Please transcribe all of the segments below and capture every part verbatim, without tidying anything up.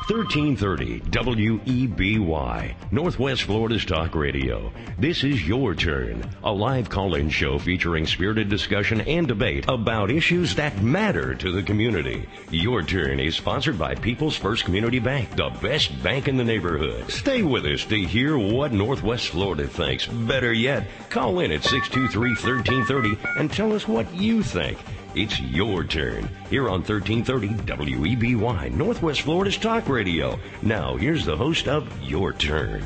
thirteen thirty W E B Y, Northwest Florida's Talk Radio. This is Your Turn, a live call-in show featuring spirited discussion and debate about issues that matter to the community. Your Turn is sponsored by People's First Community Bank, the best bank in the neighborhood. Stay with us to hear what Northwest Florida thinks. Better yet, call in at six two three, one three three zero and tell us what you think. It's Your Turn here on thirteen thirty W E B Y, Northwest Florida's Talk Radio. Now, here's the host of Your Turn.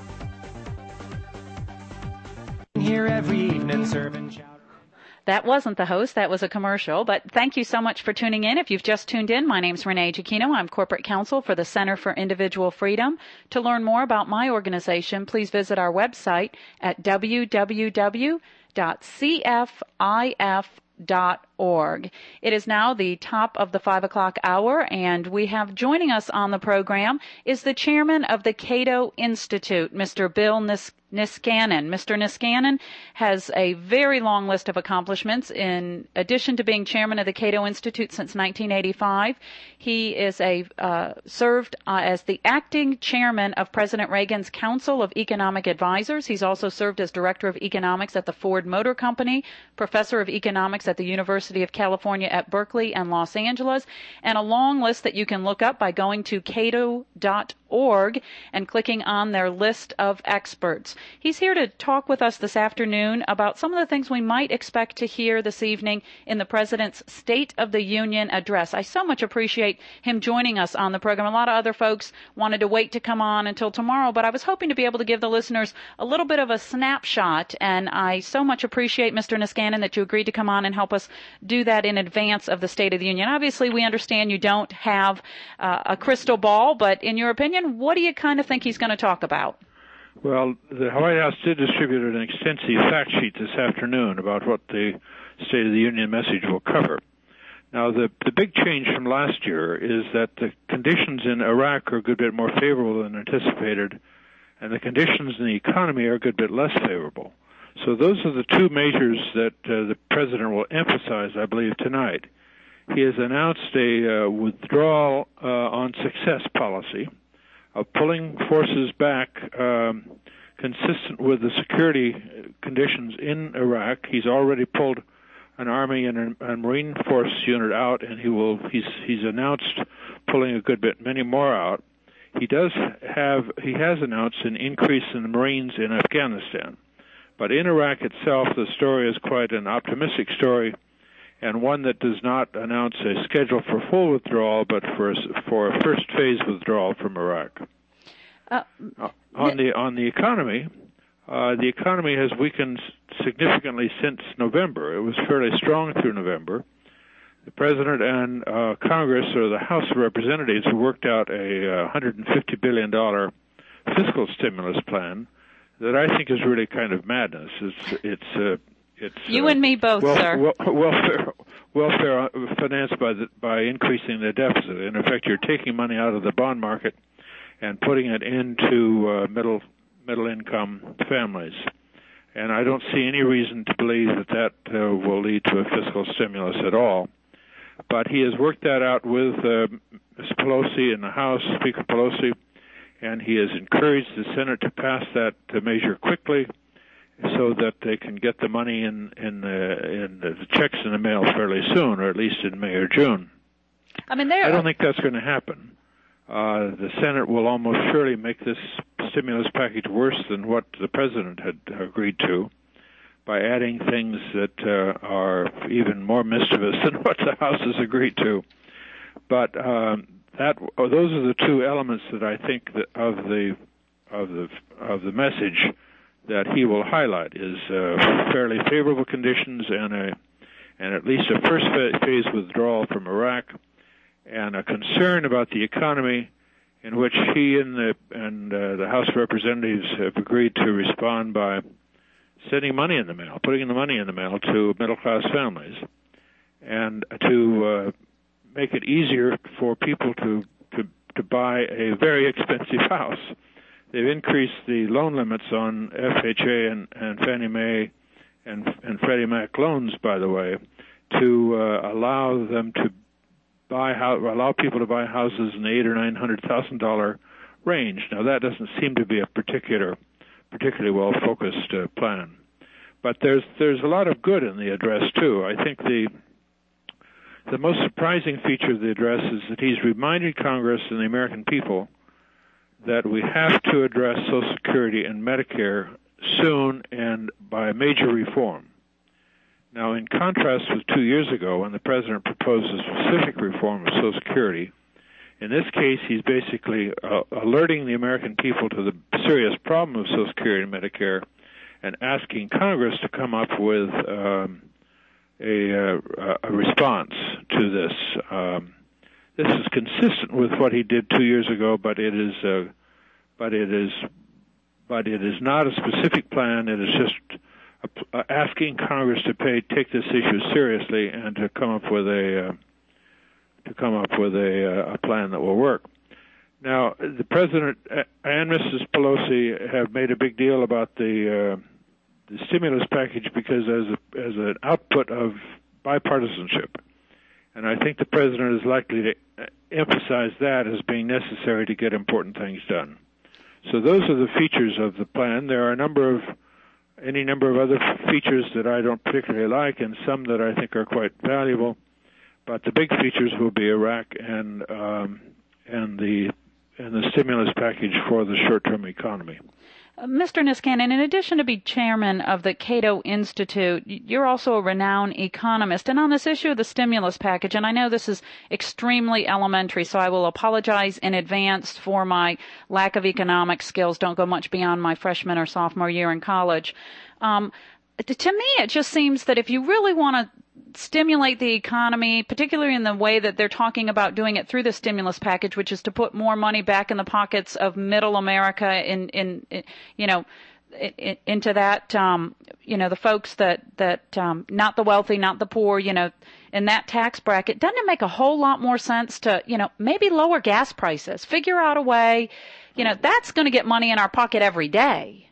Here every evening serving chowder. That wasn't the host. That was a commercial. But thank you so much for tuning in. If you've just tuned in, my name's Renee Giacchino. I'm corporate counsel for the Center for Individual Freedom. To learn more about my organization, please visit our website at w w w dot c f i f dot org. It is now the top of the five o'clock hour, and we have joining us on the program is the chairman of the Cato Institute, Mister Bill Nis- Niskanen. Mister Niskanen has a very long list of accomplishments. In addition to being chairman of the Cato Institute since nineteen eighty-five, he is a uh, served uh, as the acting chairman of President Reagan's Council of Economic Advisors. He's also served as director of economics at the Ford Motor Company, professor of economics at the University of California at Berkeley and Los Angeles, and a long list that you can look up by going to cato dot org and clicking on their list of experts. He's here to talk with us this afternoon about some of the things we might expect to hear this evening in the President's State of the Union address. I so much appreciate him joining us on the program. A lot of other folks wanted to wait to come on until tomorrow, but I was hoping to be able to give the listeners a little bit of a snapshot, and I so much appreciate, Mister Niskanen, that you agreed to come on and help us do that in advance of the State of the Union. Obviously, we understand you don't have uh, a crystal ball, but in your opinion, what do you kind of think he's going to talk about? Well, the White House did distribute an extensive fact sheet this afternoon about what the State of the Union message will cover. Now, the, the big change from last year is that the conditions in Iraq are a good bit more favorable than anticipated, and the conditions in the economy are a good bit less favorable. So those are the two measures that uh, the President will emphasize, I believe, tonight. He has announced a uh, withdrawal uh, on success policy of pulling forces back um, consistent with the security conditions in Iraq. He's already pulled an Army and a, a Marine Force unit out, and he will. He's he's announced pulling a good bit, many more out. He does have. He has announced an increase in the Marines in Afghanistan, but in Iraq itself, the story is quite an optimistic story, and one that does not announce a schedule for full withdrawal, but for a, for a first phase withdrawal from Iraq. Uh, uh, on the on the economy, uh, the economy has weakened significantly since November. It was fairly strong through November. The President and uh, Congress, or the House of Representatives, worked out a uh, one hundred fifty billion dollars fiscal stimulus plan that I think is really kind of madness. It's it's uh, it's you uh, and me both, well, sir. Well, welfare welfare financed by the, by increasing the deficit. In effect, you're taking money out of the bond market and putting it into uh, middle middle income families. And I don't see any reason to believe that that uh, will lead to a fiscal stimulus at all. But he has worked that out with uh, Miz Pelosi in the House, Speaker Pelosi, and he has encouraged the Senate to pass that uh, measure quickly so that they can get the money in, in, the, in the checks in the mail fairly soon, or at least in May or June. I mean, there I don't think that's going to happen. Uh, the Senate will almost surely make this stimulus package worse than what the President had agreed to by adding things that uh, are even more mischievous than what the House has agreed to. But um, that oh, those are the two elements that I think that of the of the of the message that he will highlight is uh, fairly favorable conditions and a and at least a first phase withdrawal from Iraq, and a concern about the economy, in which he and the and uh, the House of Representatives have agreed to respond by sending money in the mail, putting the money in the mail to middle-class families, and to uh, make it easier for people to, to to buy a very expensive house. They've increased the loan limits on F H A and, and Fannie Mae and, and Freddie Mac loans, by the way, to uh, allow them to buy allow people to buy houses in the eight or nine hundred thousand dollar range. Now that doesn't seem to be a particular, particularly well focused uh, plan, but there's there's a lot of good in the address too. I think the the most surprising feature of the address is that he's reminded Congress and the American people that we have to address Social Security and Medicare soon and by a major reform. Now, in contrast with two years ago when the President proposed a specific reform of Social Security, in this case he's basically uh, alerting the American people to the serious problem of Social Security and Medicare and asking Congress to come up with um, a, uh, a response to this. Um, this is consistent with what he did two years ago, but it is, uh, but it is, but it is not a specific plan. It is just uh, asking Congress to pay, take this issue seriously and to come up with a uh, to come up with a, uh, a plan that will work. Now, the President and Missus Pelosi have made a big deal about the, uh, the stimulus package because as a, as an output of bipartisanship. And I think the President is likely to emphasize that as being necessary to get important things done. So those are the features of the plan. There are a number of, any number of other features that I don't particularly like and some that I think are quite valuable. But the big features will be Iraq and um, and the and the stimulus package for the short-term economy. Uh, Mister Niskanen, in addition to being chairman of the Cato Institute, you're also a renowned economist. And on this issue of the stimulus package, and I know this is extremely elementary, so I will apologize in advance for my lack of economic skills. Don't go much beyond my freshman or sophomore year in college. Um, to me, it just seems that if you really want to stimulate the economy, particularly in the way that they're talking about doing it through the stimulus package, which is to put more money back in the pockets of middle America in, in, in you know, in, into that, um, you know, the folks that, that, um, not the wealthy, not the poor, you know, in that tax bracket, doesn't it make a whole lot more sense to, you know, maybe lower gas prices, figure out a way, you know, that's going to get money in our pocket every day.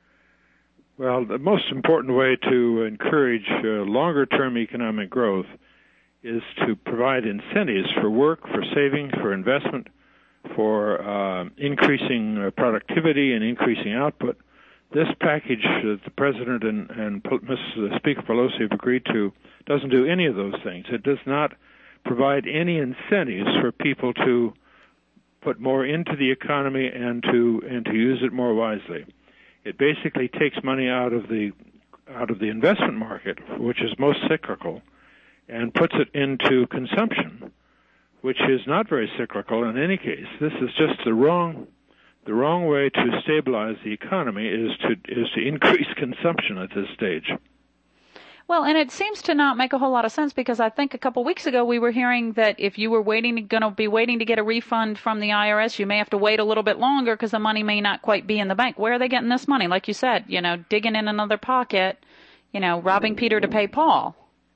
Well, the most important way to encourage uh, longer-term economic growth is to provide incentives for work, for saving, for investment, for uh, increasing uh, productivity and increasing output. This package that the President and, and Missus Speaker Pelosi have agreed to doesn't do any of those things. It does not provide any incentives for people to put more into the economy and to and to use it more wisely. It basically takes money out of the out of the investment market, which is most cyclical, and puts it into consumption, which is not very cyclical in any case. This is just the wrong the wrong way to stabilize the economy is to is to increase consumption at this stage. Well, and it seems to not make a whole lot of sense because I think a couple weeks ago we were hearing that if you were waiting, going to be waiting to get a refund from the I R S, you may have to wait a little bit longer because the money may not quite be in the bank. Where are they getting this money? Like you said, you know, digging in another pocket, you know, robbing Peter to pay Paul.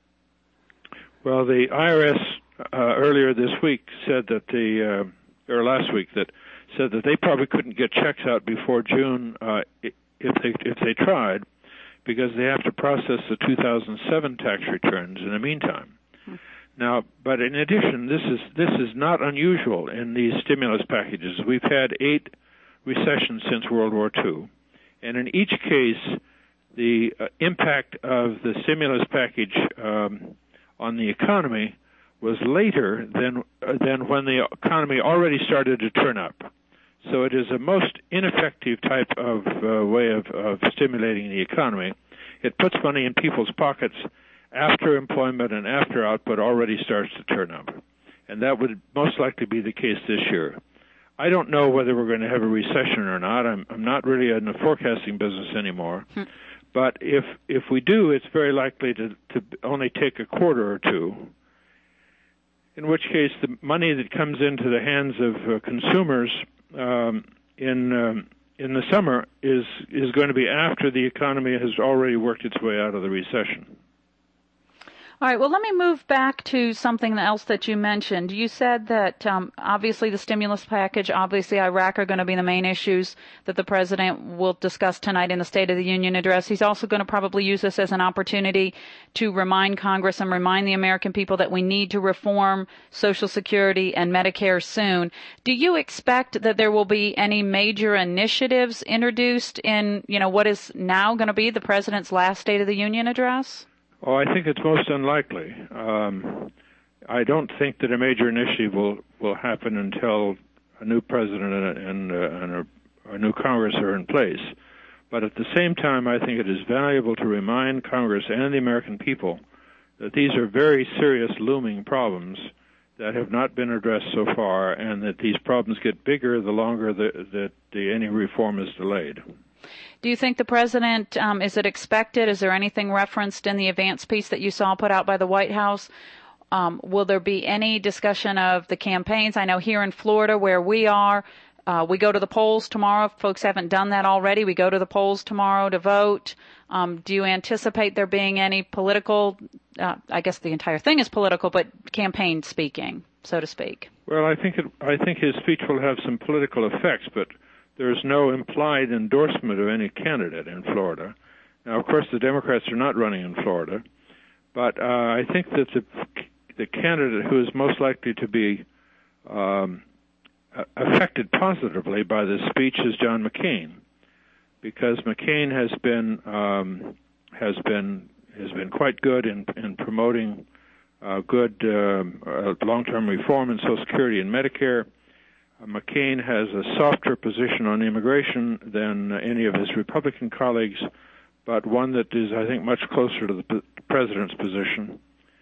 Well, the I R S uh, earlier this week said that the, uh, or last week that said that they probably couldn't get checks out before June uh, if they if they tried, because they have to process the two thousand seven tax returns in the meantime. Hmm. Now, but in addition, this is this is not unusual in these stimulus packages. We've had eight recessions since World War Two, and in each case, the uh, impact of the stimulus package um, on the economy was later than uh, than when the economy already started to turn up. So it is a most ineffective type of uh, way of, of stimulating the economy. It puts money in people's pockets after employment and after output already starts to turn up. And that would most likely be the case this year. I don't know whether we're going to have a recession or not. I'm, I'm not really in the forecasting business anymore. Hmm. But if if we do, it's very likely to, to only take a quarter or two, in which case the money that comes into the hands of uh, consumers Um, in um, in the summer is is going to be after the economy has already worked its way out of the recession. All right, well, let me move back to something else that you mentioned. You said that um, obviously the stimulus package, obviously Iraq are going to be the main issues that the president will discuss tonight in the State of the Union address. He's also going to probably use this as an opportunity to remind Congress and remind the American people that we need to reform Social Security and Medicare soon. Do you expect that there will be any major initiatives introduced in, you know, what is now going to be the president's last State of the Union address? Oh, I think it's most unlikely. Um, I don't think that a major initiative will, will happen until a new president and, and, uh, and a, a new Congress are in place. But at the same time, I think it is valuable to remind Congress and the American people that these are very serious looming problems that have not been addressed so far, and that these problems get bigger the longer the, that the, any reform is delayed. Do you think the president, um, is it expected, is there anything referenced in the advance piece that you saw put out by the White House? Um, will there be any discussion of the campaigns? I know here in Florida where we are, uh, we go to the polls tomorrow. If folks haven't done that already, we go to the polls tomorrow to vote. Um, do you anticipate there being any political, uh, I guess the entire thing is political, but campaign speaking, so to speak? Well, I think it, I think his speech will have some political effects, but there's no implied endorsement of any candidate in Florida. Now, of course, the Democrats are not running in Florida, but uh, I think that the the candidate who is most likely to be um, affected positively by this speech is John McCain, because McCain has been um, has been has been quite good in in promoting uh, good uh, uh, long-term reform in Social Security and Medicare. McCain has a softer position on immigration than any of his Republican colleagues, but one that is, I think, much closer to the p- president's position.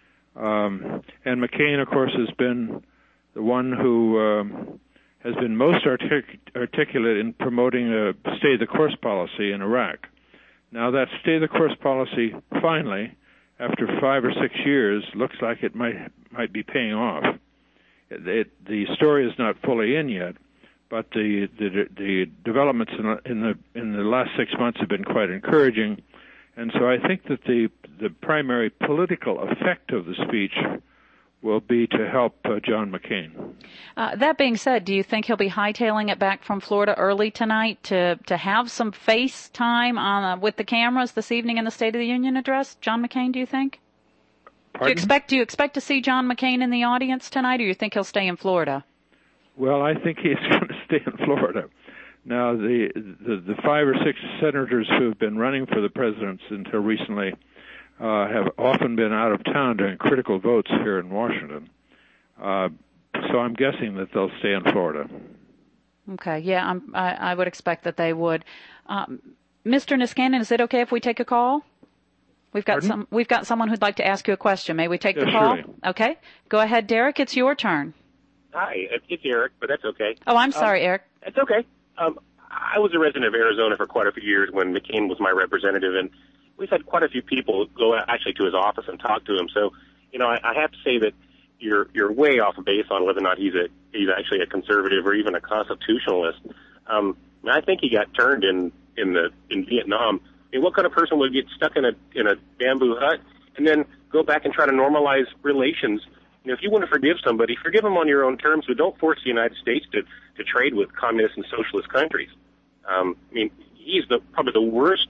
Um, and McCain, of course, has been the one who um, has been most artic- articulate in promoting a stay-the-course policy in Iraq. Now, that stay-the-course policy, finally, after five or six years, looks like it might might be paying off. It, the story is not fully in yet, but the the, the developments in, in the in the last six months have been quite encouraging, and so I think that the the primary political effect of the speech will be to help uh, John McCain. Uh, that being said, do you think he'll be hightailing it back from Florida early tonight to to have some face time on uh, with the cameras this evening in the State of the Union address? John McCain, do you think? Pardon? Do you expect do you expect to see John McCain in the audience tonight, or you think he'll stay in Florida? Well, I think he's going to stay in Florida. Now, the, the the five or six senators who have been running for the presidency until recently uh, have often been out of town during critical votes here in Washington. Uh, so I'm guessing that they'll stay in Florida. Okay, yeah, I'm, I, I would expect that they would. Um, Mister Niskanen, is it okay if we take a call? We've got Pardon? some. We've got someone who'd like to ask you a question. May we take Yes, the call? surely. Okay, go ahead, Derek. It's your turn. Hi, it's Eric, but that's okay. Oh, I'm sorry, um, Eric. It's okay. Um, I was a resident of Arizona for quite a few years when McCain was my representative, and we've had quite a few people go actually to his office and talk to him. So, you know, I, I have to say that you're you're way off base on whether or not he's a he's actually a conservative or even a constitutionalist. Um, I think he got turned in in the in Vietnam. I mean, what kind of person would get stuck in a in a bamboo hut and then go back and try to normalize relations? You know, if you want to forgive somebody, forgive them on your own terms, but don't force the United States to, to trade with communist and socialist countries. Um, I mean, he's the probably the worst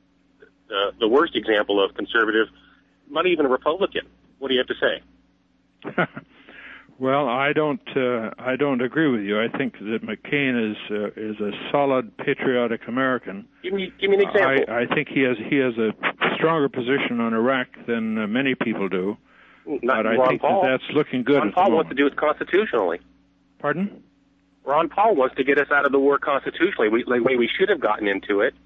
uh, the worst example of conservative, not even a Republican. What do you have to say? Well, I don't. Uh, I don't agree with you. I think that McCain is uh, is a solid, patriotic American. Give me give me an example. I, I think he has he has a stronger position on Iraq than uh, many people do. Not but I Ron think Paul. that that's looking good. Ron at Paul the wants to moment. do it constitutionally. Pardon? Ron Paul wants to get us out of the war constitutionally. We, the way we should have gotten into it.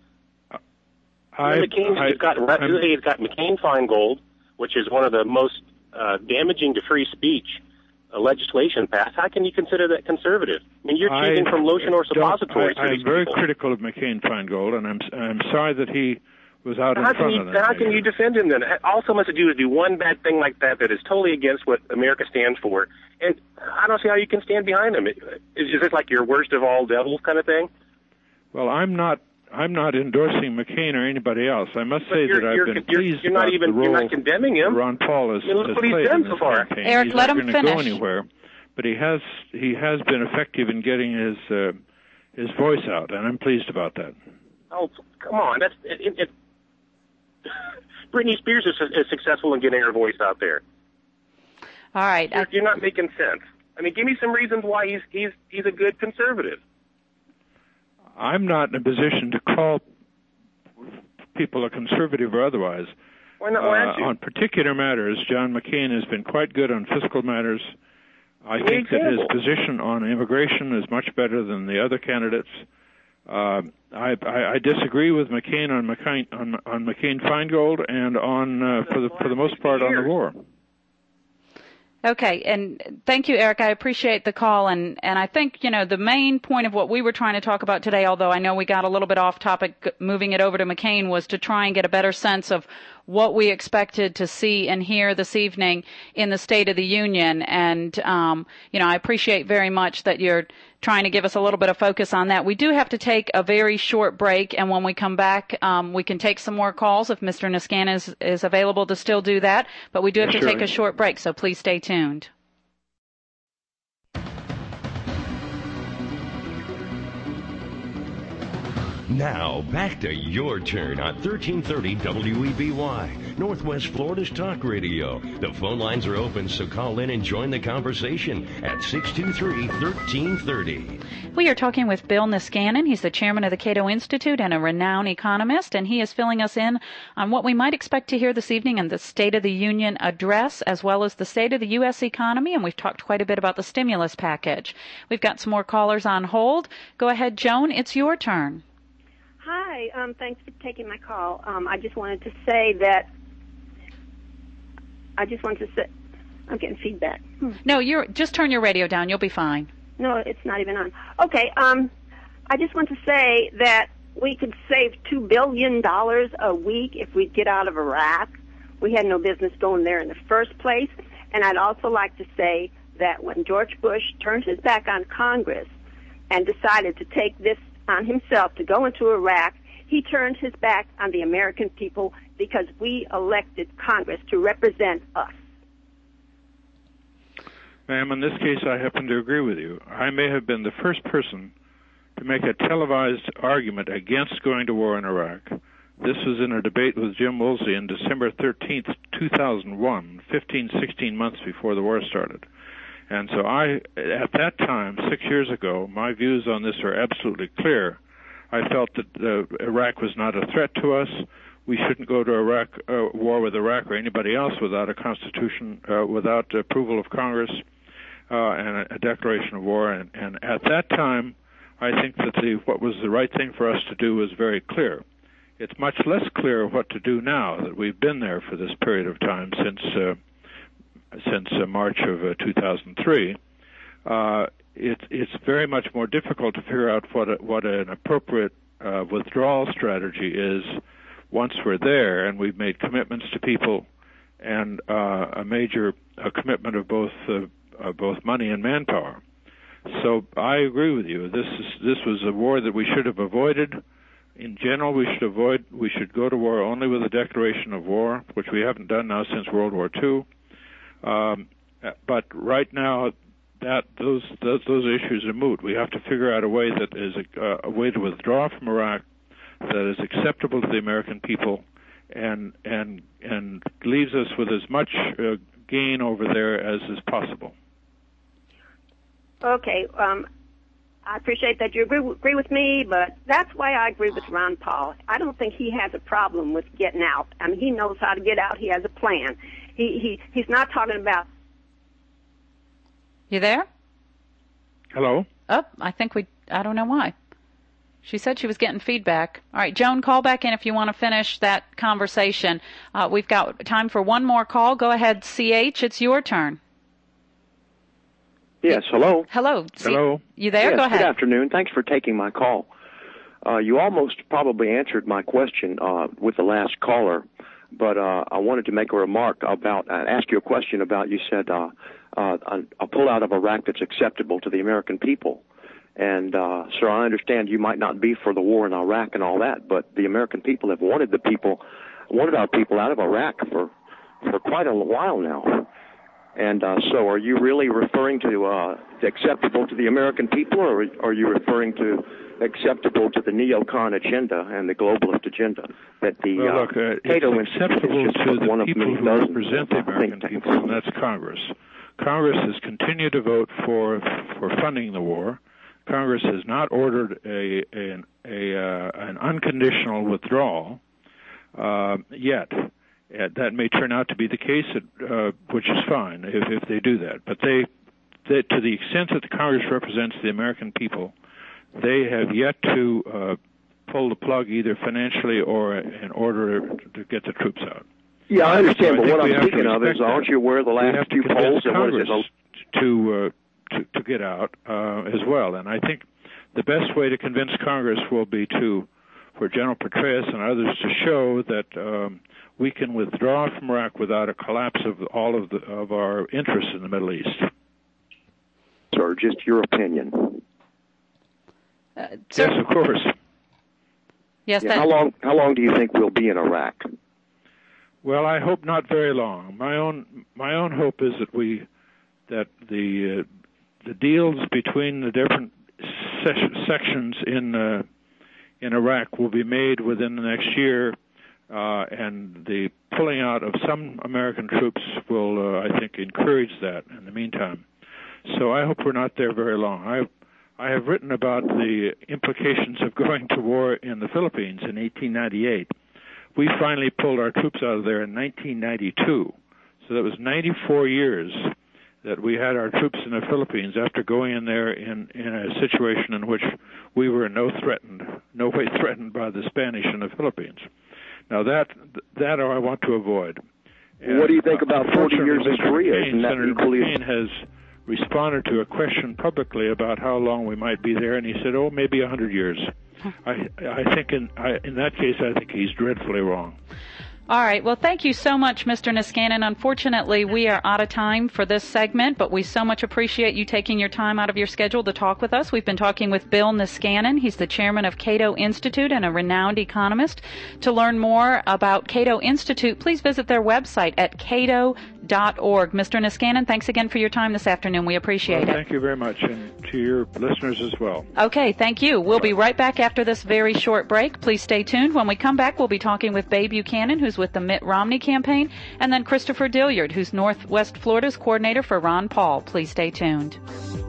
I, McCain, I, he's got I'm- he's got McCain-Feingold, which is one of the most uh, damaging to free speech uh, legislation passed. How can you consider that conservative? I mean, you're choosing I from lotion or don't- suppositories I, for I'm these very people. critical of McCain-Feingold, and I'm I'm sorry that he was out How in can front you of that. how can you defend him then? All someone has to do is do one bad thing like that that is totally against what America stands for, and I don't see how you can stand behind him. Is, is this like your worst of all devils kind of thing? Well, I'm not I'm not endorsing McCain or anybody else. I must But say you're, that I've you're, been you're, pleased you're not about even, the role you're not condemning him. Ron Paul has, I mean, look has what he's played done in so this far. campaign. Eric, he's let not him going to go finish. anywhere, but he has he has been effective in getting his uh, his voice out, and I'm pleased about that. Oh, come on. That's it, it, it. Britney Spears is, is successful in getting her voice out there. All right. You're, I, you're not making sense. I mean, give me some reasons why he's he's he's a good conservative. I'm not in a position to call people a conservative or otherwise. Why not? Why aren't Uh, you? on particular matters, John McCain has been quite good on fiscal matters. I Give me think an that his example. position on immigration is much better than the other candidates. Uh, I, I, I disagree with McCain on McCain on, on McCain-Feingold and on uh, for the for the most part on the war. Okay, and thank you, Eric. I appreciate the call, and, and I think, you know, the main point of what we were trying to talk about today, although I know we got a little bit off topic moving it over to McCain, was to try and get a better sense of what we expected to see and hear this evening in the State of the Union. And, um, you know, I appreciate very much that you're trying to give us a little bit of focus on that. We do have to take a very short break, and when we come back, um, we can take some more calls if Mister Niskanen is, is available to still do that. But we do have Yes, to sure. take a short break, so please stay tuned. Now, back to your turn on thirteen thirty W E B Y, Northwest Florida's Talk Radio. The phone lines are open, so call in and join the conversation at six two three, one three three zero. We are talking with Bill Niskanen. He's the chairman of the Cato Institute and a renowned economist, and he is filling us in on what we might expect to hear this evening in the State of the Union address, as well as the state of the U S economy, and we've talked quite a bit about the stimulus package. We've got some more callers on hold. Go ahead, Joan. It's your turn. Hi, um, thanks for taking my call. Um, I just wanted to say that, I just wanted to say, I'm getting feedback. Hmm. No, you're just turn your radio down. You'll be fine. No, it's not even on. Okay, um, I just want to say that we could save two billion dollars a week if we get out of Iraq. We had no business going there in the first place. And I'd also like to say that when George Bush turned his back on Congress and decided to take this on himself to go into Iraq, he turned his back on the American people because we elected Congress to represent us. Ma'am, in this case, I happen to agree with you. I may have been the first person to make a televised argument against going to war in Iraq. This was in a debate with Jim Woolsey on December thirteenth, two thousand one, fifteen, sixteen months before the war started. And so I, at that time, six years ago, my views on this are absolutely clear. I felt that uh, Iraq was not a threat to us. We shouldn't go to Iraq, uh, war with Iraq or anybody else without a constitution, uh, without approval of Congress, uh, and a, a declaration of war. And, and at that time, I think that the, what was the right thing for us to do was very clear. It's much less clear what to do now that we've been there for this period of time since uh, since uh, March of uh, two thousand three. Uh, it, it's very much more difficult to figure out what a, what an appropriate uh, withdrawal strategy is once we're there and we've made commitments to people and uh, a major a commitment of both uh, uh, both money and manpower. So I agree with you. This is this was a war that we should have avoided. In general, we should avoid. We should go to war only with a declaration of war, which we haven't done now since World War Two. Um, but right now, that those, those those issues are moot. We have to figure out a way that is a, uh, a way to withdraw from Iraq that is acceptable to the American people, and and and leaves us with as much uh, gain over there as is possible. Okay, um, I appreciate that you agree, agree with me, but that's why I agree with Ron Paul. I don't think he has a problem with getting out. I mean, he knows how to get out. He has a plan. He he he's not talking about. You there? Hello? Oh, I think we, I don't know why. She said she was getting feedback. All right, Joan, call back in if you want to finish that conversation. Uh, we've got time for one more call. Go ahead, C H. It's your turn. Yes, hello. Hello. C- Hello. You there? Yes, Go ahead. good afternoon. Thanks for taking my call. Uh, you almost probably answered my question uh, with the last caller, but uh, I wanted to make a remark about, uh, ask you a question about, you said uh, uh, a, a pullout of Iraq that's acceptable to the American people. And, uh, sir, I understand you might not be for the war in Iraq and all that, but the American people have wanted the people, wanted our people out of Iraq for, for quite a while now. And, uh, so are you really referring to, uh, acceptable to the American people, or are you referring to acceptable to the neocon agenda and the globalist agenda that the, well, look, uh, Cato it's acceptable to the one people who represent the American people, and that's Congress. Congress has continued to vote for, for funding the war. Congress has not ordered a, a, a uh, an unconditional withdrawal uh, yet. Uh, that may turn out to be the case, uh, which is fine if, if they do that. But they, they, to the extent that the Congress represents the American people, they have yet to uh, pull the plug either financially or in order to get the troops out. Yeah, I understand, so I but what I'm speaking of is, aren't you aware of the last few polls? Congress to, uh, to to get out uh, as well, and I think the best way to convince Congress will be to, for General Petraeus and others, to show that um, we can withdraw from Iraq without a collapse of all of the of our interests in the Middle East. Sir, just your opinion. Uh, yes, of course. Yes. Yeah, That... how long? How long do you think we'll be in Iraq? Well, I hope not very long. My own my own hope is that we that the uh, the deals between the different se- sections in uh, in Iraq will be made within the next year, uh, and the pulling out of some American troops will, uh, I think, encourage that in the meantime. So I hope we're not there very long. I I have written about the implications of going to war in the Philippines in eighteen ninety-eight. We finally pulled our troops out of there in nineteen ninety-two. So that was ninety-four years that we had our troops in the Philippines after going in there in, in a situation in which we were no threatened, no way threatened by the Spanish in the Philippines. Now that that I want to avoid. And what do you think about forty years in Korea? McCain, Senator McCain has responded to a question publicly about how long we might be there, and he said, "Oh, maybe a hundred years." I I think in I, in that case, I think he's dreadfully wrong. All right. Well, thank you so much, Mister Niskanen. Unfortunately, we are out of time for this segment, but we so much appreciate you taking your time out of your schedule to talk with us. We've been talking with Bill Niskanen. He's the chairman of Cato Institute and a renowned economist. To learn more about Cato Institute, please visit their website at cato dot org. Mister Niskanen, thanks again for your time this afternoon. We appreciate well, it. Thank you very much, and to your listeners as well. Okay, thank you. We'll be right back after this very short break. Please stay tuned. When we come back, we'll be talking with Babe Buchanan, who's with the Mitt Romney campaign, and then Christopher Dilliard, who's Northwest Florida's coordinator for Ron Paul. Please stay tuned.